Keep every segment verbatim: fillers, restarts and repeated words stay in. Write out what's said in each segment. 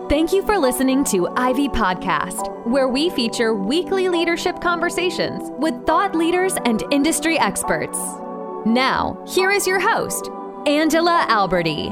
Thank you for listening to Ivy Podcast, where we feature weekly leadership conversations with thought leaders and industry experts. Now, here is your host, Angela Alberti.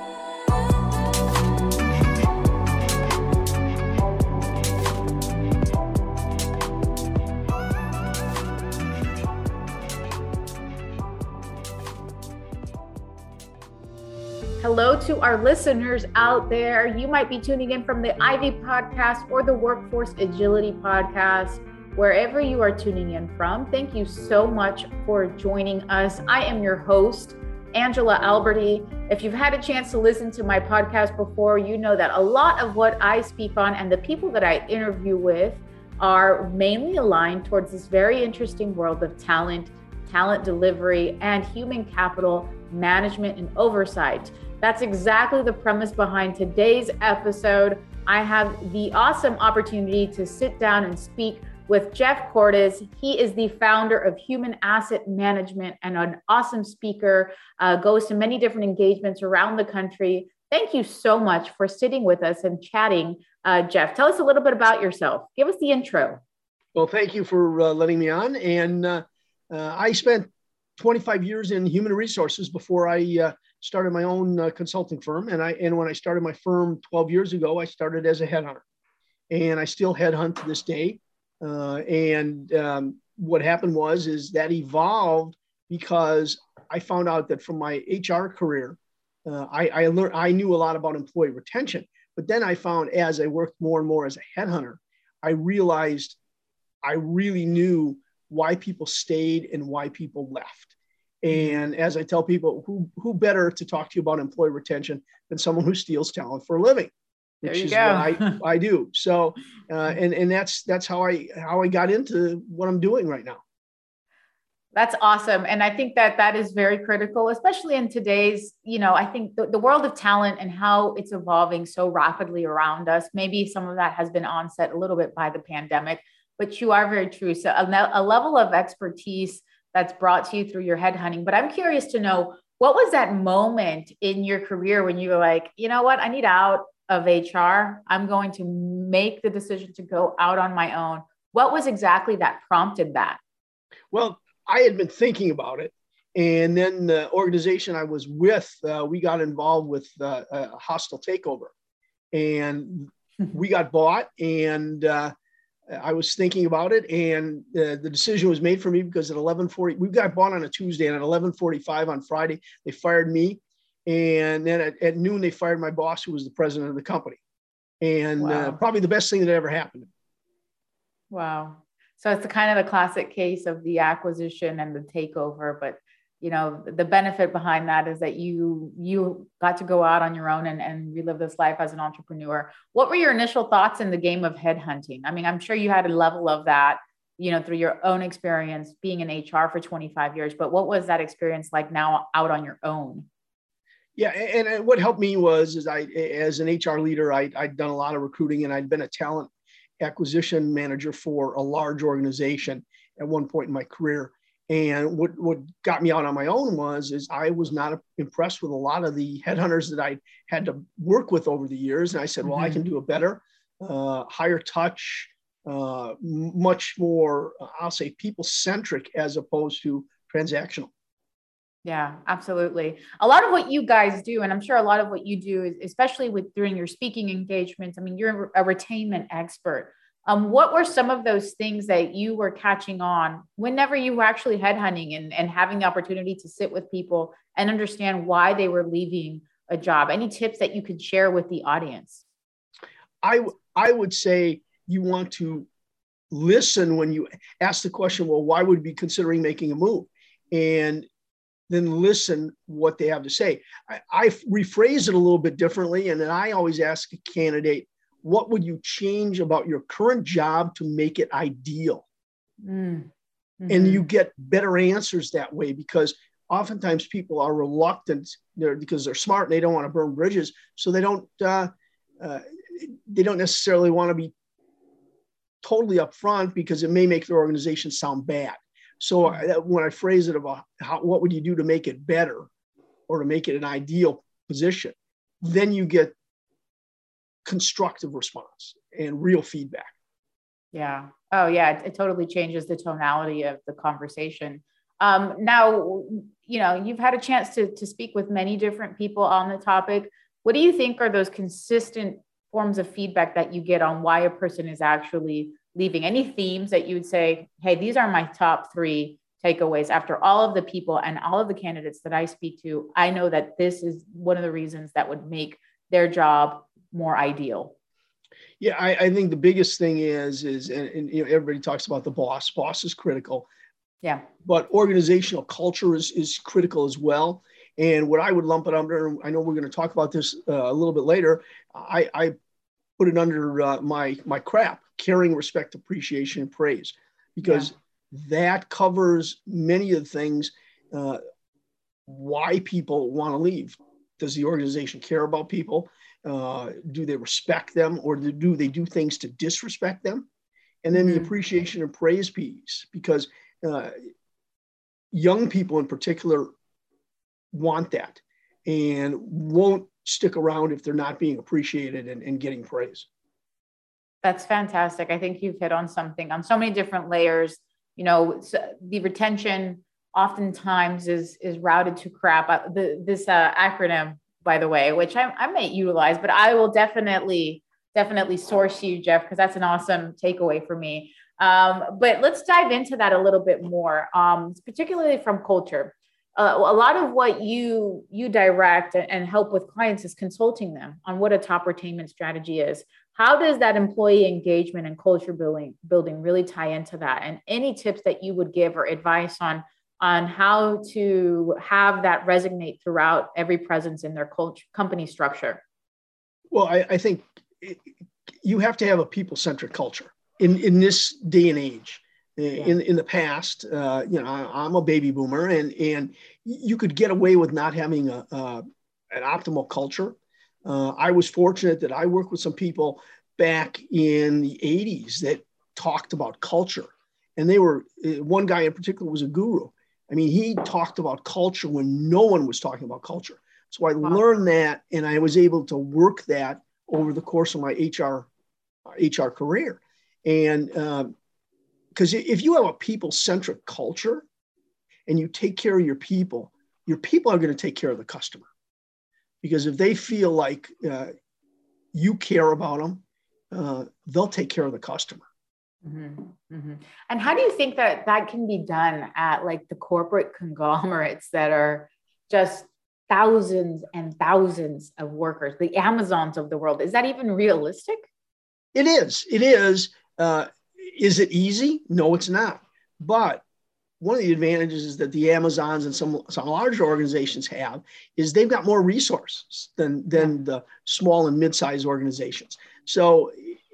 Hello to our listeners out there. You might be tuning in from the Ivy Podcast or the Workforce Agility Podcast, wherever you are tuning in from. Thank you so much for joining us. I am your host, Angela Alberti. If you've had a chance to listen to my podcast before, you know that a lot of what I speak on and the people that I interview with are mainly aligned towards this very interesting world of talent, talent delivery, and human capital management and oversight. That's exactly the premise behind today's episode. I have the awesome opportunity to sit down and speak with Jeff Cordes. He is the founder of Human Asset Management and an awesome speaker, uh, goes to many different engagements around the country. Thank you so much for sitting with us and chatting, uh, Jeff. Tell us a little bit about yourself. Give us the intro. Well, thank you for uh, letting me on. And uh, uh, I spent twenty-five years in human resources before I uh, started my own uh, consulting firm. And I and when I started my firm twelve years ago, I started as a headhunter. And I still headhunt to this day. Uh, and um, what happened was, is that evolved because I found out that from my H R career, uh, I, I learned, I knew a lot about employee retention. But then I found as I worked more and more as a headhunter, I realized I really knew why people stayed and why people left. And as I tell people, who who better to talk to you about employee retention than someone who steals talent for a living, which is go. what I, I do. So, uh, and and that's that's how I how I got into what I'm doing right now. That's awesome. And I think that that is very critical, especially in today's, you know, I think the, the world of talent and how it's evolving so rapidly around us. Maybe some of that has been onset a little bit by the pandemic, but you are very true. So a, a level of expertise that's brought to you through your headhunting. But I'm curious to know, what was that moment in your career when you were like, you know what, I need out of H R. I'm going to make the decision to go out on my own. What was exactly that prompted that? Well, I had been thinking about it. And then the organization I was with, uh, we got involved with uh, a hostile takeover. And we got bought, and uh, I was thinking about it, and uh, the decision was made for me because at eleven forty, we got bought on a Tuesday, and at eleven forty-five on Friday, they fired me. And then at, at noon, they fired my boss, who was the president of the company. And wow. uh, probably the best thing that ever happened. Wow. So it's the kind of the classic case of the acquisition and the takeover, but you know, the benefit behind that is that you you got to go out on your own and, and relive this life as an entrepreneur. What were your initial thoughts in the game of headhunting? I mean, I'm sure you had a level of that, you know, through your own experience being in H R for twenty-five years, but what was that experience like now out on your own? Yeah. And, and what helped me was, is I, as an H R leader, I, I'd done a lot of recruiting, and I'd been a talent acquisition manager for a large organization at one point in my career. And what, what got me out on my own was, is I was not impressed with a lot of the headhunters that I had to work with over the years. And I said, well, mm-hmm. I can do it better, uh, higher touch, uh, much more, uh, I'll say people-centric as opposed to transactional. Yeah, absolutely. A lot of what you guys do, and I'm sure a lot of what you do is, especially with during your speaking engagements, I mean, you're a retainment expert. Um, what were some of those things that you were catching on whenever you were actually headhunting and, and having the opportunity to sit with people and understand why they were leaving a job? Any tips that you could share with the audience? I, I would say you want to listen when you ask the question, well, why would we be considering making a move? And then listen what they have to say. I, I rephrase it a little bit differently. And then I always ask a candidate, what would you change about your current job to make it ideal? Mm-hmm. And you get better answers that way, because oftentimes people are reluctant there because they're smart and they don't want to burn bridges. So they don't, uh, uh, they don't necessarily want to be totally upfront because it may make their organization sound bad. So I, when I phrase it about how, what would you do to make it better or to make it an ideal position, then you get constructive response and real feedback. Yeah. Oh, yeah. It, it totally changes the tonality of the conversation. Um, now, you know, you've had a chance to, to speak with many different people on the topic. What do you think are those consistent forms of feedback that you get on why a person is actually leaving? Any themes that you would say, hey, these are my top three takeaways after all of the people and all of the candidates that I speak to? I know that this is one of the reasons that would make their job more ideal. Yeah, I, I think the biggest thing is, is and, and you know, everybody talks about the boss. Boss is critical. Yeah. But organizational culture is, is critical as well. And what I would lump it under, I know we're going to talk about this uh, a little bit later, I, I put it under uh, my, my crap, caring, respect, appreciation, and praise, because yeah. that covers many of the things, uh, why people want to leave. Does the organization care about people? Uh, do they respect them, or do they do things to disrespect them? And then mm-hmm. the appreciation and praise piece, because uh, young people in particular want that and won't stick around if they're not being appreciated and, and getting praise. That's fantastic. I think you've hit on something on so many different layers. You know, the retention oftentimes is is routed to crap. Uh, the, this uh, acronym, by the way, which I, I may utilize, but I will definitely, definitely source you, Jeff, because that's an awesome takeaway for me. Um, but let's dive into that a little bit more, um, particularly from culture. Uh, a lot of what you you direct and help with clients is consulting them on what a top retainment strategy is. How does that employee engagement and culture building building really tie into that? And any tips that you would give or advice on on how to have that resonate throughout every presence in their culture, company structure? Well, I, I think it, you have to have a people-centric culture in, in this day and age. Yeah. In in the past, uh, you know, I, I'm a baby boomer, and and you could get away with not having a, a an optimal culture. Uh, I was fortunate that I worked with some people back in the eighties that talked about culture, and they were one guy in particular was a guru. I mean, he talked about culture when no one was talking about culture. So I wow. learned that, and I was able to work that over the course of my H R H R career, and. Um, Because if you have a people-centric culture and you take care of your people, your people are going to take care of the customer. Because if they feel like uh, you care about them, uh, they'll take care of the customer. Mm-hmm. Mm-hmm. And how do you think that that can be done at like the corporate conglomerates that are just thousands and thousands of workers, the Amazons of the world? Is that even realistic? It is. It is. Uh, Is it easy? No, it's not. But one of the advantages is that the Amazons and some, some larger organizations have is they've got more resources than, than the small and mid-sized organizations. So,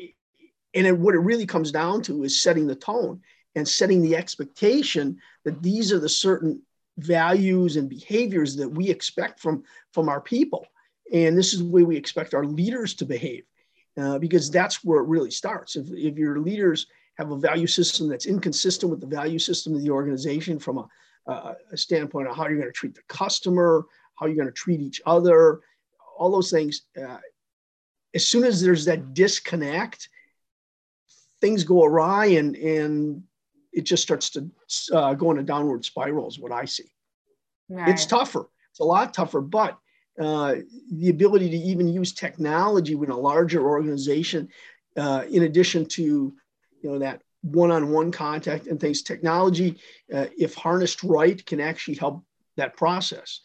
and it, what it really comes down to is setting the tone and setting the expectation that these are the certain values and behaviors that we expect from, from our people. And this is the way we expect our leaders to behave, uh, because that's where it really starts. If, if your leaders have a value system that's inconsistent with the value system of the organization from a, uh, a standpoint of how you're going to treat the customer, how you're going to treat each other, all those things. Uh, as soon as there's that disconnect, things go awry, and, and it just starts to uh, go in a downward spiral is what I see. Right. It's tougher. It's a lot tougher, but uh, the ability to even use technology with a larger organization, uh, in addition to you know, that one-on-one contact and things, technology, uh, if harnessed right, can actually help that process.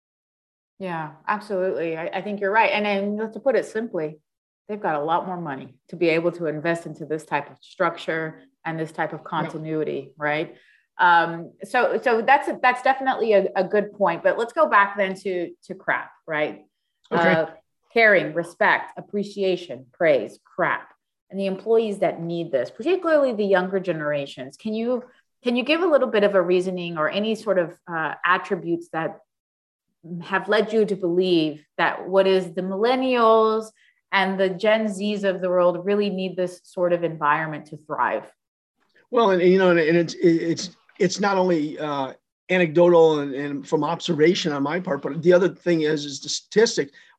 Yeah, absolutely. I, I think you're right. And then to put it simply, they've got a lot more money to be able to invest into this type of structure and this type of continuity, yeah. right? Um, so, so that's, that's definitely a, a good point, but let's go back then to, to crap, right? Okay. Uh, caring, respect, appreciation, praise, crap. And the employees that need this, particularly the younger generations. Can you can you give a little bit of a reasoning or any sort of uh, attributes that have led you to believe that what is the millennials and the Gen Zs of the world really need this sort of environment to thrive? Well, and you know, and it's it's it's not only uh, anecdotal and, and from observation on my part, but the other thing is is the statistic.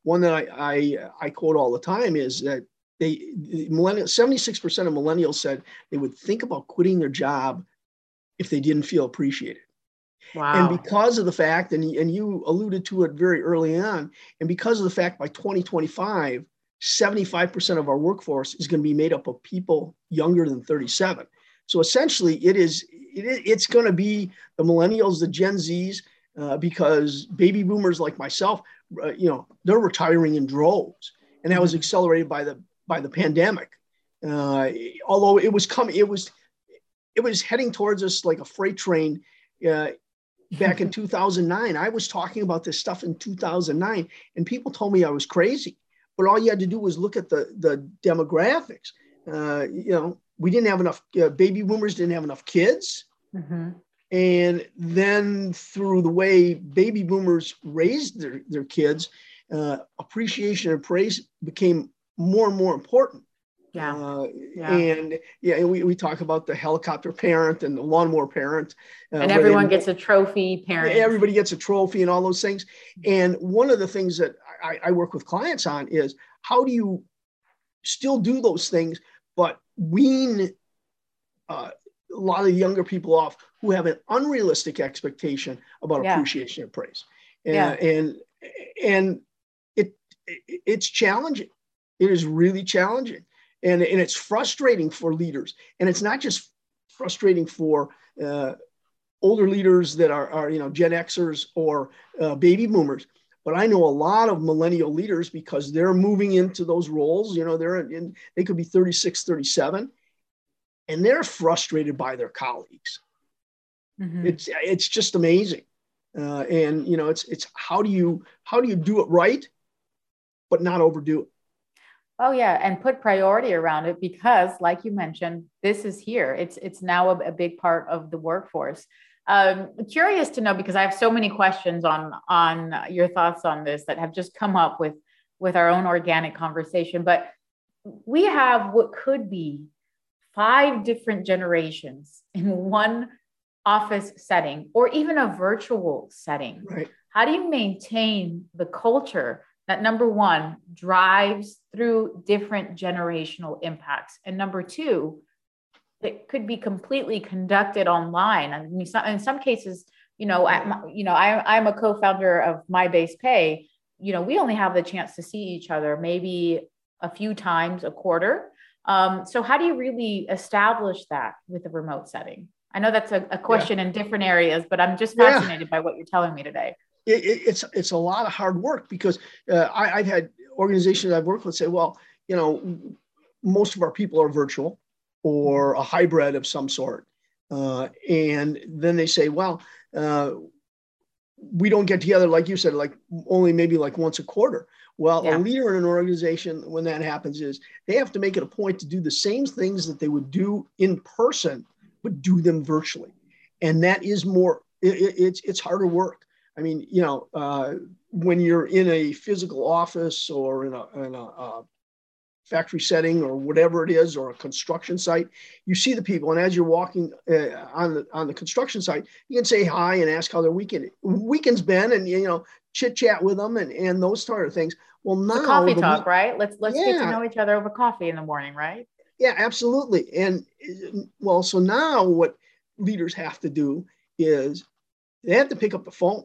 one that I, I, I quote all the time is that they, millennials, seventy-six percent of millennials said they would think about quitting their job if they didn't feel appreciated. Wow. And because of the fact, and, and you alluded to it very early on, and because of the fact by twenty twenty-five, seventy-five percent of our workforce is going to be made up of people younger than thirty-seven. So essentially it is, it, it's going to be the millennials, the Gen Zs, uh, because baby boomers like myself, uh, you know, they're retiring in droves. And that was accelerated by the, by the pandemic. Uh, although it was coming, it was, it was heading towards us like a freight train. Uh, back in two thousand nine, I was talking about this stuff in two thousand nine, and people told me I was crazy. But all you had to do was look at the, the demographics. Uh, you know, we didn't have enough, uh, baby boomers didn't have enough kids. Mm-hmm. And then through the way baby boomers raised their, their kids, uh, appreciation and praise became more and more important. Yeah. Uh, yeah. And yeah, we, we talk about the helicopter parent and the lawnmower parent. Uh, and everyone gets a trophy parent. Everybody gets a trophy and all those things. And one of the things that I, I work with clients on is how do you still do those things, but wean uh, a lot of younger people off who have an unrealistic expectation about yeah. appreciation and praise. And, yeah. and, and it, it it's challenging. It is really challenging. And, and it's frustrating for leaders. And it's not just frustrating for uh, older leaders that are, are, you know, Gen Xers or uh, baby boomers. But I know a lot of millennial leaders because they're moving into those roles. You know, they're in, they could be thirty-six, thirty-seven, and they're frustrated by their colleagues. Mm-hmm. It's it's just amazing. Uh, and, you know, it's it's how do you how do you do it right, but not overdo it? Oh yeah, and put priority around it because, like you mentioned, this is here. It's it's now a, a big part of the workforce. Um, curious to know because I have so many questions on on your thoughts on this that have just come up with with our own organic conversation. But we have what could be five different generations in one office setting, or even a virtual setting. Right. How do you maintain the culture that, number one, drives through different generational impacts, and number two, it could be completely conducted online? I mean, in some cases, you know, I, you know, I, I'm a co-founder of My Base Pay. You know, we only have the chance to see each other maybe a few times a quarter. Um, so how do you really establish that with a remote setting? I know that's a, a question yeah. in different areas, but I'm just fascinated yeah. by what you're telling me today. It, it, it's it's a lot of hard work because uh, I, I've had organizations I've worked with say, well, you know, most of our people are virtual or a hybrid of some sort. Uh, and then they say, well, uh, we don't get together, like you said, like only maybe like once a quarter. Well, yeah. a leader in an organization, when that happens, is they have to make it a point to do the same things that they would do in person, but do them virtually. And that is more, it, it, it's it's harder work. I mean, you know, uh, when you're in a physical office or in a, in a uh, factory setting or whatever it is, or a construction site, you see the people. And as you're walking uh, on the on the construction site, you can say hi and ask how their weekend weekend's been, and you know, chit chat with them and, and those sort of things. Well, now it's a coffee talk, right? Let's let's yeah. get to know each other over coffee in the morning, right? Yeah, absolutely. And well, so now what leaders have to do is they have to pick up the phone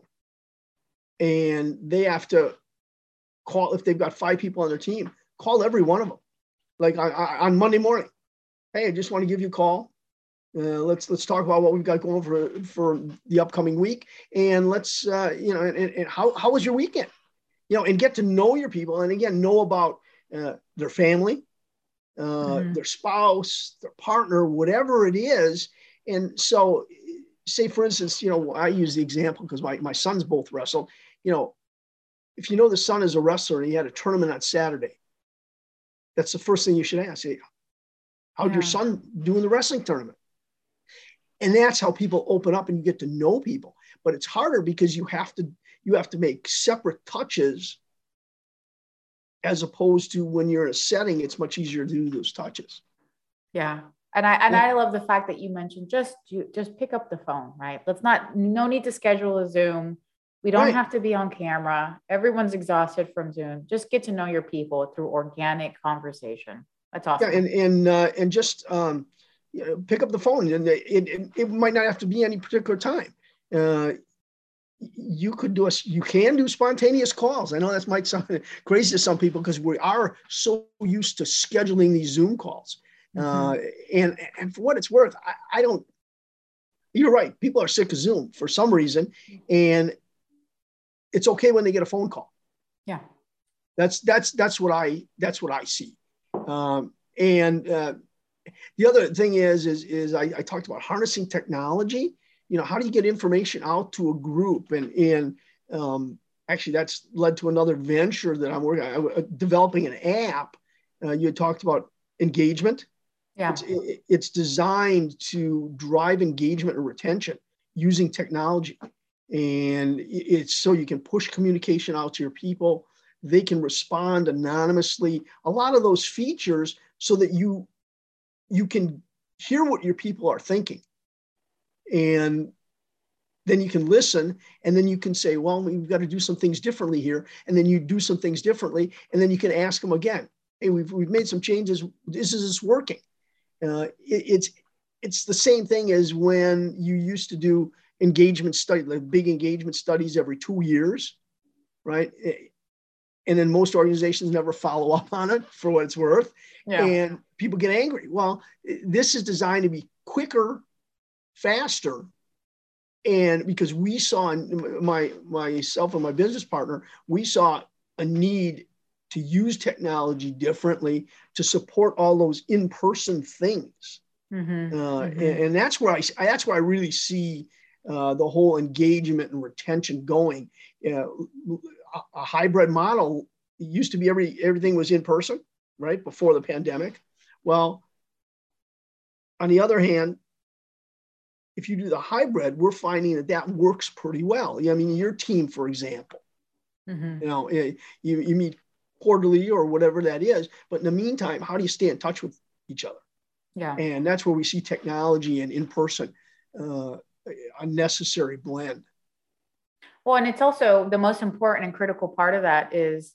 and they have to call, if they've got five people on their team, call every one of them. Like on, on Monday morning, hey, I just want to give you a call. Uh, let's let's talk about what we've got going for for the upcoming week, and let's uh, you know, and, and how how was your weekend? You know, and get to know your people, and again, know about uh, their family, uh, mm-hmm. their spouse, their partner, whatever it is. And so, say for instance, you know, I use the example because my my sons both wrestle. You know, if you know the son is a wrestler and he had a tournament on Saturday, that's the first thing you should ask. Hey, how'd yeah. your son do in the wrestling tournament? And that's how people open up and you get to know people. But it's harder because you have to you have to make separate touches, as opposed to when you're in a setting, it's much easier to do those touches. Yeah. And I and yeah. I love the fact that you mentioned just you just pick up the phone, right? Let's not no need to schedule a Zoom. We don't Right. have to be on camera. Everyone's exhausted from Zoom. Just get to know your people through organic conversation. That's awesome. Yeah, and and uh, and just um, you know, pick up the phone, and it, it it might not have to be any particular time. Uh, you could do a you can do spontaneous calls. I know that might sound crazy to some people because we are so used to scheduling these Zoom calls. Mm-hmm. Uh, and and for what it's worth, I, I don't. You're right. People are sick of Zoom for some reason, and it's okay when they get a phone call. Yeah, that's that's that's what I that's what I see. Um, and uh, the other thing is is is I, I talked about harnessing technology. You know, how do you get information out to a group? And and um, actually, that's led to another venture that I'm working on, uh, developing an app. Uh, you had talked about engagement. Yeah, it's, it, it's designed to drive engagement and retention using technology. And it's so you can push communication out to your people. They can respond anonymously. A lot of those features so that you you can hear what your people are thinking. And then you can listen, and then you can say, well, we've got to do some things differently here. And then you do some things differently. And then you can ask them again, hey, we've, we've made some changes. Is this working? Uh, it, it's it's the same thing as when you used to do engagement study, like big engagement studies every two years, right? And then most organizations never follow up on it for what it's worth. Yeah. And people get angry. Well, this is designed to be quicker, faster. And because we saw, my myself and my business partner, we saw a need to use technology differently to support all those in-person things. Mm-hmm. Uh, mm-hmm. And, and that's where I that's where I really see uh, the whole engagement and retention going. You know, a, a hybrid model used to be every everything was in person, right, before the pandemic. Well, on the other hand, if you do the hybrid, we're finding that that works pretty well. I mean, your team, for example, mm-hmm. you know, you you meet quarterly or whatever that is. But in the meantime, how do you stay in touch with each other? Yeah. And that's where we see technology and in-person, uh, a necessary blend. Well, and it's also the most important and critical part of that is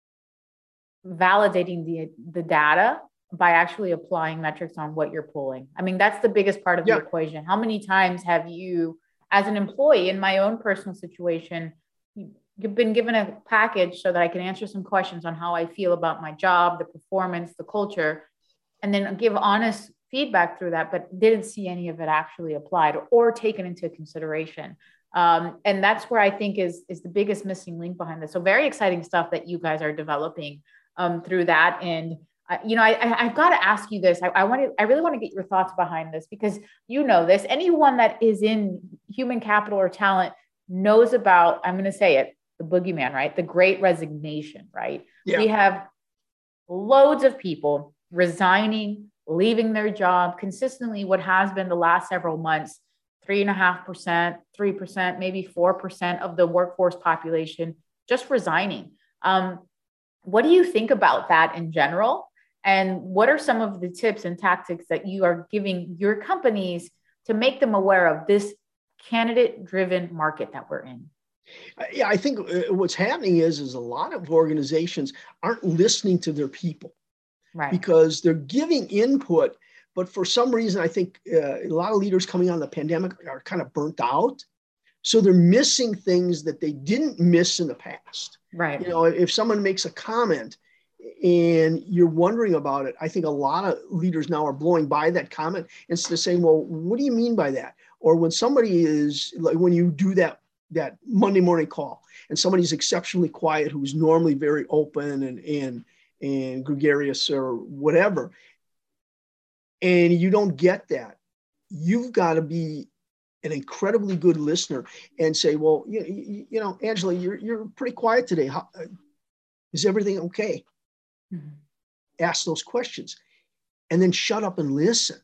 validating the, the data by actually applying metrics on what you're pulling. I mean, that's the biggest part of yeah. the equation. How many times have you, as an employee, in my own personal situation, you've been given a package so that I can answer some questions on how I feel about my job, the performance, the culture, and then give honest feedback through that, but didn't see any of it actually applied or taken into consideration. Um, and that's where I think is, is the biggest missing link behind this. So very exciting stuff that you guys are developing um, through that. And, uh, you know, I, I, I've got to ask you this. I, I want to, I really want to get your thoughts behind this because you know this, anyone that is in human capital or talent knows about, I'm going to say it, the boogeyman, right? The great resignation, right? Yeah. We have loads of people resigning, leaving their job consistently. What has been the last several months, three and a half percent, three percent, maybe four percent of the workforce population just resigning. Um, what do you think about that in general? And what are some of the tips and tactics that you are giving your companies to make them aware of this candidate-driven market that we're in? Yeah, I think what's happening is, is a lot of organizations aren't listening to their people, right? Because they're giving input, but for some reason, I think uh, a lot of leaders coming out of the pandemic are kind of burnt out. So they're missing things that they didn't miss in the past. Right. You know, if someone makes a comment and you're wondering about it, I think a lot of leaders now are blowing by that comment instead of saying, well, what do you mean by that? Or when somebody is, like when you do that that Monday morning call and somebody's exceptionally quiet, who's normally very open and, and, and gregarious or whatever, and you don't get that, you've got to be an incredibly good listener and say, well, you, you, you know, Angela, you're, you're pretty quiet today. How, is everything okay? Mm-hmm. Ask those questions and then shut up and listen.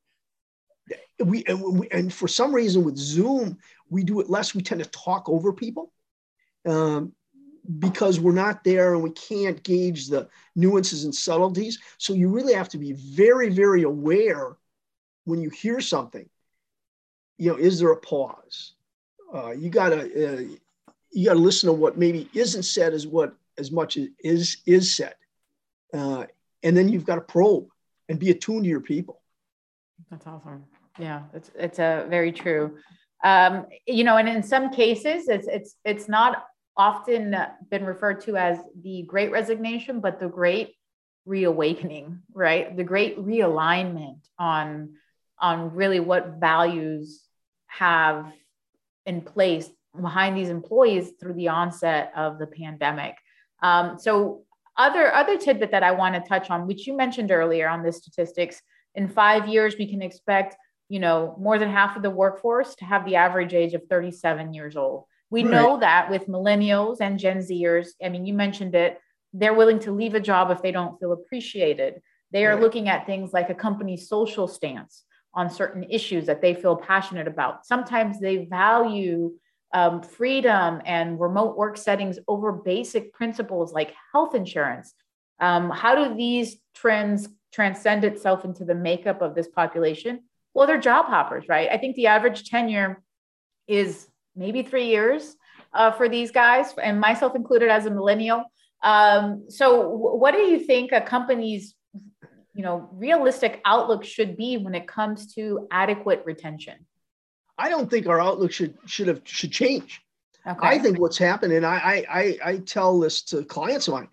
We and, we and for some reason with Zoom, we do it less. We tend to talk over people um, because we're not there and we can't gauge the nuances and subtleties. So you really have to be very, very aware when you hear something. You know, is there a pause? Uh, you gotta uh, you got to listen to what maybe isn't said as what as much as is is said, uh, and then you've got to probe and be attuned to your people. That's awesome. Yeah, it's it's a uh, very true. Um, you know, and in some cases, it's it's it's not often been referred to as the Great Resignation, but the Great Reawakening, right? The Great Realignment on on really what values have in place behind these employees through the onset of the pandemic. Um, so other other tidbit that I want to touch on, which you mentioned earlier on the statistics, in five years we can expect, you know, more than half of the workforce to have the average age of thirty-seven years old. We right. know that with millennials and Gen Zers, I mean, you mentioned it, they're willing to leave a job if they don't feel appreciated. They are right. looking at things like a company's social stance on certain issues that they feel passionate about. Sometimes they value um, freedom and remote work settings over basic principles like health insurance. Um, how do these trends transcend itself into the makeup of this population? Well, they're job hoppers, right? I think the average tenure is maybe three years uh, for these guys, and myself included as a millennial. Um, so w- what do you think a company's, you know, realistic outlook should be when it comes to adequate retention? I don't think our outlook should should have should change. Okay. I think what's happened, and I, I I tell this to clients of mine,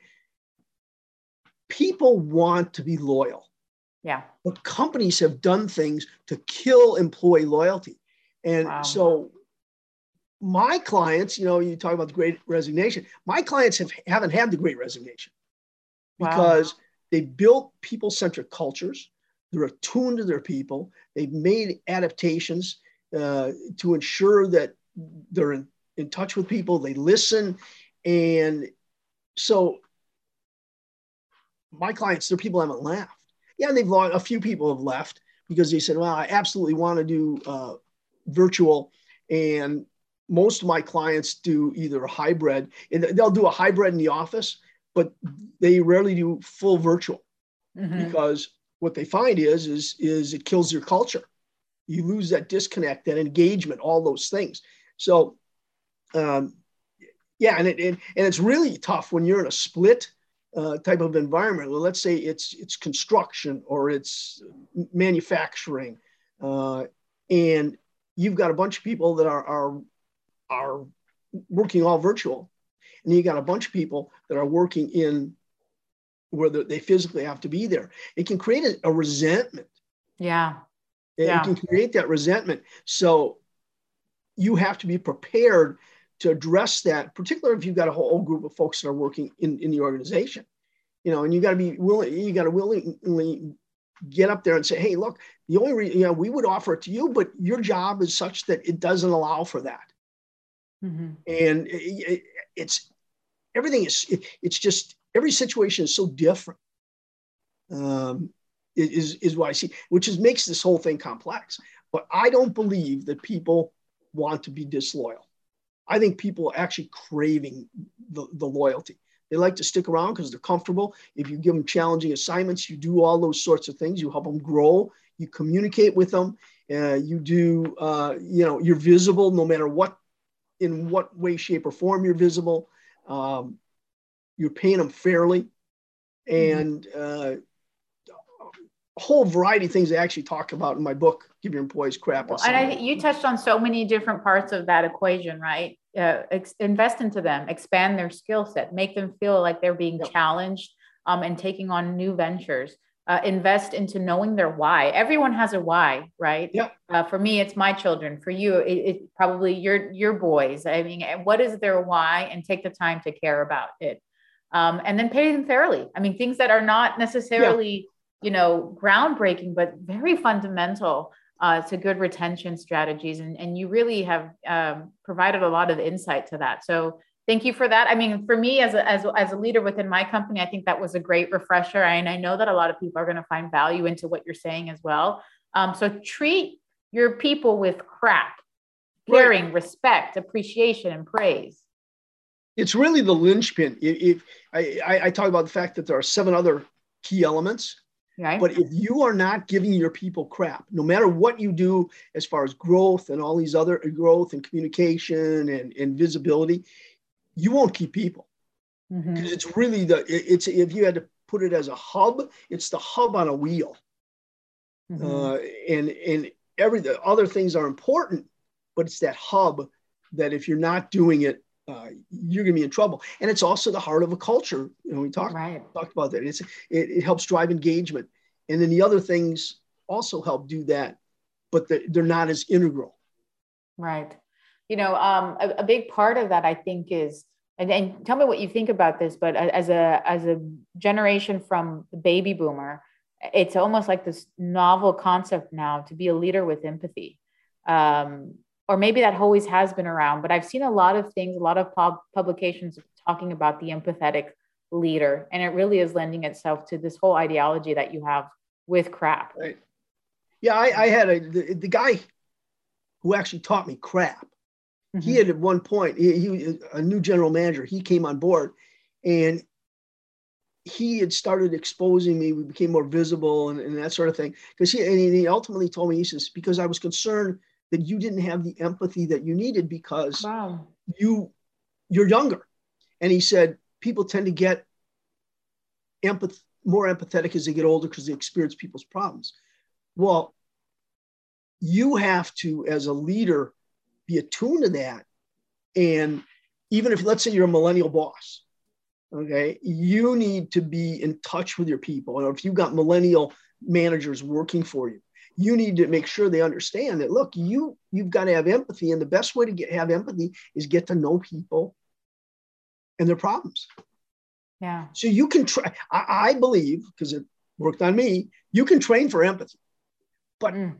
people want to be loyal. Yeah. But companies have done things to kill employee loyalty. And wow. so my clients, you know, you talk about the Great Resignation. My clients have, haven't had the Great Resignation because wow. they built people-centric cultures. They're attuned to their people. They've made adaptations uh, to ensure that they're in, in touch with people. They listen. And so my clients, they're people who haven't left. Yeah, they've lost, a few people have left because they said, well, I absolutely want to do uh, virtual. And most of my clients do either a hybrid, and they'll do a hybrid in the office, but they rarely do full virtual mm-hmm. because what they find is, is, is it kills your culture. You lose that disconnect, that engagement, all those things. So, um, yeah, and, it, and, and it's really tough when you're in a split Uh, type of environment. Well, let's say it's it's construction or it's manufacturing, uh, and you've got a bunch of people that are are are working all virtual, and you got a bunch of people that are working in where they physically have to be there. It can create a, a resentment. Yeah, it, yeah. it can create that resentment. So you have to be prepared to address that, particularly if you've got a whole group of folks that are working in, in the organization, you know, and you got to be willing, you got to willingly get up there and say, hey, look, the only reason, you know, we would offer it to you, but your job is such that it doesn't allow for that. Mm-hmm. And it, it, it's, everything is, it, it's just, every situation is so different, um, is, is what I see, which is, makes this whole thing complex. But I don't believe that people want to be disloyal. I think people are actually craving the, the loyalty. They like to stick around because they're comfortable. If you give them challenging assignments, you do all those sorts of things. You help them grow. You communicate with them. Uh, you do, uh, you know, you're visible no matter what, in what way, shape, or form you're visible. Um, you're paying them fairly. And uh, a whole variety of things I actually talk about in my book, Give Your Employees Crap. Well, and I, you touched on so many different parts of that equation, right? Uh, ex- invest into them, expand their skill set, make them feel like they're being yep. challenged um, and taking on new ventures. Uh, invest into knowing their why. Everyone has a why, right? Yep. Uh, for me, it's my children. For you, it, it probably your your boys. I mean, what is their why? And take the time to care about it, um, and then pay them fairly. I mean, things that are not necessarily yeah. you know, groundbreaking, but very fundamental uh, to good retention strategies. And, and you really have um, provided a lot of insight to that. So thank you for that. I mean, for me as a, as, as a leader within my company, I think that was a great refresher. And I know that a lot of people are going to find value into what you're saying as well. Um, so treat your people with crap, caring, right. respect, appreciation, and praise. It's really the linchpin. If, if I, I talk about the fact that there are seven other key elements. Right. But if you are not giving your people crap, no matter what you do as far as growth and all these other growth and communication and, and visibility, you won't keep people. Because mm-hmm. it's really the, it's, if you had to put it as a hub, it's the hub on a wheel. Mm-hmm. Uh, and, and every, the other things are important, but it's that hub that if you're not doing it, uh, you're going to be in trouble. And it's also the heart of a culture. You know, we talked, right. talked about that. It's, it, it helps drive engagement. And then the other things also help do that, but they're, they're not as integral. Right. You know, um, a, a big part of that, I think, is, and, and tell me what you think about this, but as a, as a generation from the baby boomer, it's almost like this novel concept now to be a leader with empathy. Um, or maybe that always has been around, but I've seen a lot of things, a lot of pub- publications talking about the empathetic leader. And it really is lending itself to this whole ideology that you have with crap. Right. Yeah, I, I had a, the, the guy who actually taught me crap. Mm-hmm. He had at one point, he, he a new general manager, he came on board and he had started exposing me. We became more visible and, and that sort of thing. Because he, and he ultimately told me, he says, because I was concerned that you didn't have the empathy that you needed because wow. you, you're younger. And he said, people tend to get empath- more empathetic as they get older because they experience people's problems. Well, you have to, as a leader, be attuned to that. And even if, let's say you're a millennial boss, okay, you need to be in touch with your people. Or if you've got millennial managers working for you, you need to make sure they understand that, look, you, you've got to have empathy. And the best way to get, have empathy is get to know people and their problems. Yeah. So you can try, I, I believe, because it worked on me, you can train for empathy. But mm.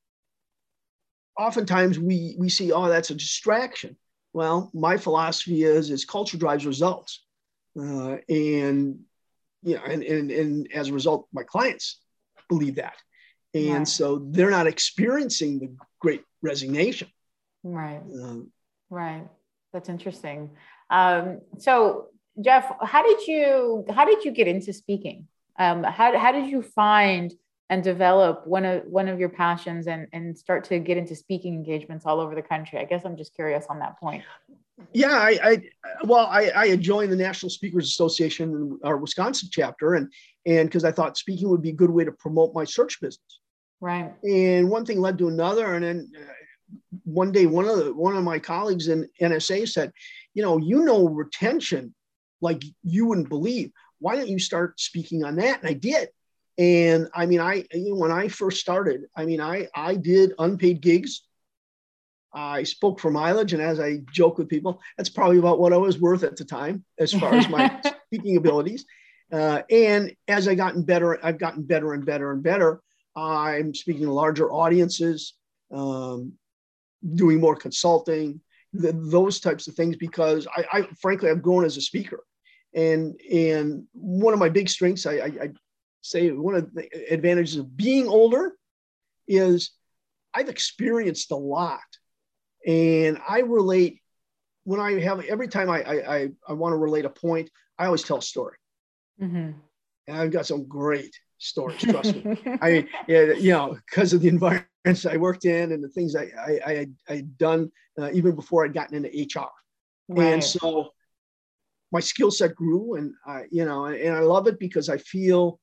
oftentimes we, we see, oh, that's a distraction. Well, my philosophy is, is culture drives results. Uh, and, you know, and, and, and as a result, my clients believe that. And right. so they're not experiencing the great resignation. Right. Um, right. That's interesting. Um, so Jeff, how did you, how did you get into speaking? Um, how, how did you find and develop one of, one of your passions and, and start to get into speaking engagements all over the country? I guess I'm just curious on that point. Yeah, I, I well, I, I had joined the National Speakers Association, our Wisconsin chapter, and and because I thought speaking would be a good way to promote my search business. Right. And one thing led to another, and then uh, one day, one of the one of my colleagues in N S A said, you know, you know, retention like you wouldn't believe. Why don't you start speaking on that? And I did. And I mean, I you know, when I first started, I mean, I I did unpaid gigs. I spoke for mileage, and as I joke with people, that's probably about what I was worth at the time, as far as my speaking abilities. Uh, and as I gotten better, I've gotten better and better and better. I'm speaking to larger audiences, um, doing more consulting, th- those types of things, because I, I, frankly, I've grown as a speaker. And and one of my big strengths, I, I, I say, one of the advantages of being older is I've experienced a lot. And I relate when I have, every time I, I, I, I want to relate a point, I always tell a story. Mm-hmm. And I've got some great stories, trust me. I mean, yeah, you know, because of the environments I worked in and the things I, I, I had I'd done uh, even before I'd gotten into H R. Right. And so my skill set grew, and I, you know, and I love it because I feel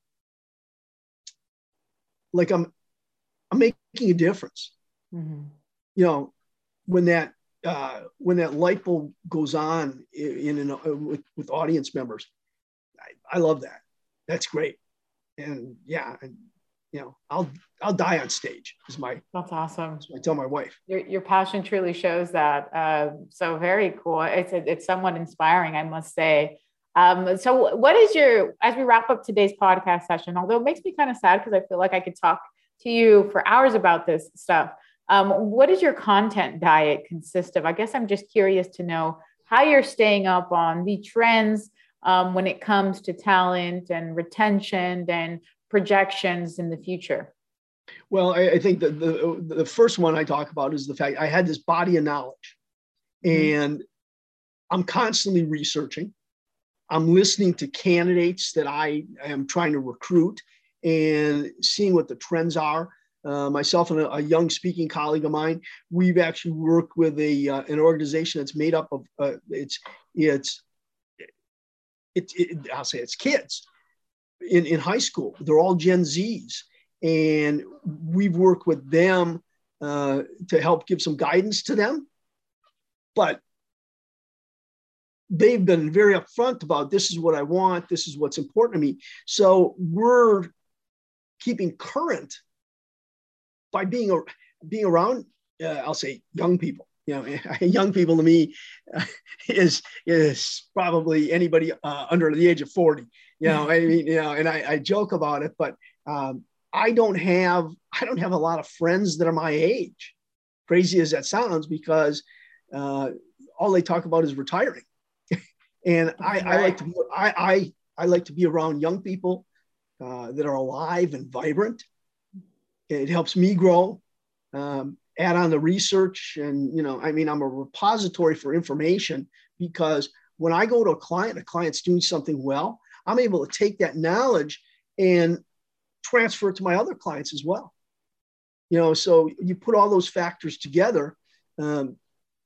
like I'm, I'm making a difference. Mm-hmm. You know, when that uh, when that light bulb goes on in, in, in with, with audience members, I, I love that. That's great. And yeah, and you know, I'll I'll die on stage. Is my that's awesome. That's what I tell my wife. Your your passion truly shows that. Uh, so very cool. It's a, it's somewhat inspiring, I must say. Um, so what is your, as we wrap up today's podcast session, although it makes me kind of sad because I feel like I could talk to you for hours about this stuff. Um, what does your content diet consist of? I guess I'm just curious to know how you're staying up on the trends um, when it comes to talent and retention and projections in the future. Well, I, I think that the, the first one I talk about is the fact I had this body of knowledge, mm-hmm. and I'm constantly researching. I'm listening to candidates that I am trying to recruit, and seeing what the trends are. Uh, myself and a, a young speaking colleague of mine, we've actually worked with a uh, an organization that's made up of uh, it's it's it, it, I'll say it's kids in, in high school. They're all Gen Zs, and we've worked with them uh, to help give some guidance to them. But they've been very upfront about, this is what I want, this is what's important to me. So we're keeping current by being being around, uh, I'll say, young people. You know, young people to me uh, is is probably anybody uh, under the age of forty. You know, I mean, you know, and I, I joke about it, but um, I don't have I don't have a lot of friends that are my age. Crazy as that sounds, because uh, all they talk about is retiring. And I, right. I like to I, I I like to be around young people uh, that are alive and vibrant. It helps me grow. Um, add on the research, and you know, I mean, I'm a repository for information, because when I go to a client, a client's doing something well, I'm able to take that knowledge and transfer it to my other clients as well. You know, so you put all those factors together. Um,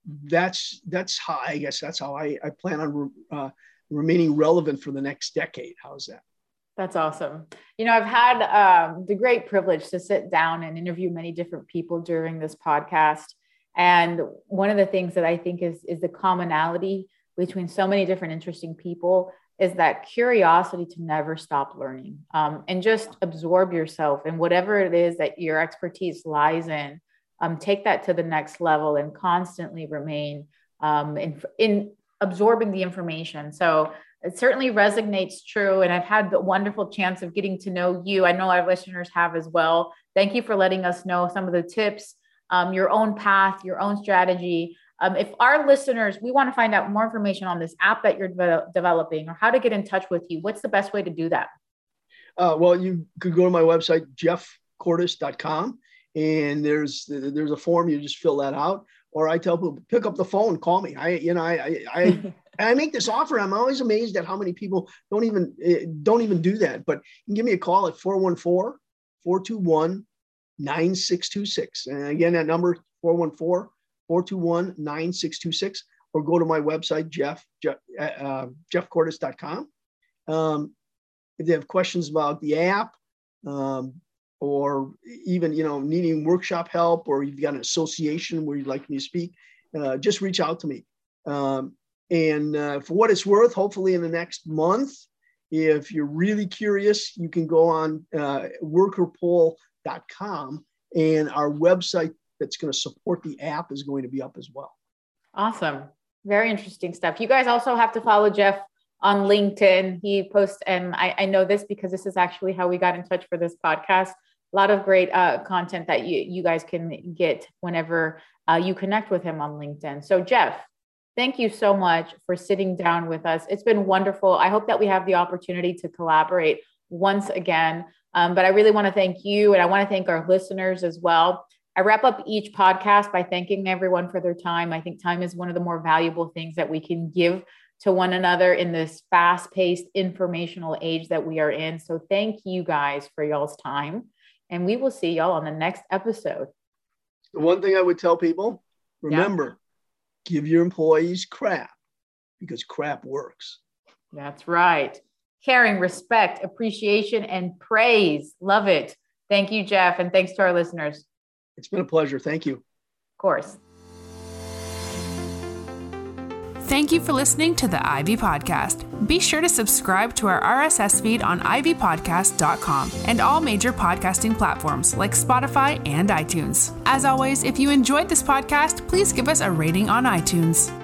that's that's how I guess that's how I, I plan on uh, remaining relevant for the next decade. How's that? That's awesome. You know, I've had um, the great privilege to sit down and interview many different people during this podcast. And one of the things that I think is, is the commonality between so many different interesting people is that curiosity to never stop learning, um, and just absorb yourself in whatever it is that your expertise lies in. Um, take that to the next level and constantly remain um, in, in absorbing the information. So it certainly resonates true. And I've had the wonderful chance of getting to know you. I know our listeners have as well. Thank you for letting us know some of the tips, um, your own path, your own strategy. Um, if our listeners, we want to find out more information on this app that you're de- developing or how to get in touch with you, what's the best way to do that? Uh, well, you could go to my website, jeff cordes dot com. And there's there's a form, you just fill that out, or I tell people, pick up the phone, call me. I you know I I I, I make this offer. I'm always amazed at how many people don't even don't even do that. But you can give me a call at four one four, four two one, nine six two six. And again, that number four one four, four two one, nine six two six, or go to my website, Jeff Jeff uh, jeff cordes dot com. Um, if they have questions about the app, um, or even, you know, needing workshop help, or you've got an association where you'd like me to speak, uh, just reach out to me. Um, and uh, for what it's worth, hopefully in the next month, if you're really curious, you can go on uh, worker poll dot com, and our website that's going to support the app is going to be up as well. Awesome. Very interesting stuff. You guys also have to follow Jeff on LinkedIn. He posts, and I, I know this because this is actually how we got in touch for this podcast. A lot of great uh, content that you, you guys can get whenever uh, you connect with him on LinkedIn. So Jeff, thank you so much for sitting down with us. It's been wonderful. I hope that we have the opportunity to collaborate once again. Um, but I really want to thank you, and I want to thank our listeners as well. I wrap up each podcast by thanking everyone for their time. I think time is one of the more valuable things that we can give to one another in this fast-paced informational age that we are in. So thank you guys for y'all's time. And we will see y'all on the next episode. The one thing I would tell people, remember, yeah. give your employees crap, because crap works. That's right. Caring, respect, appreciation, and praise. Love it. Thank you, Jeff. And thanks to our listeners. It's been a pleasure. Thank you. Of course. Thank you for listening to the Ivy Podcast. Be sure to subscribe to our R S S feed on ivy podcast dot com and all major podcasting platforms like Spotify and iTunes. As always, if you enjoyed this podcast, please give us a rating on iTunes.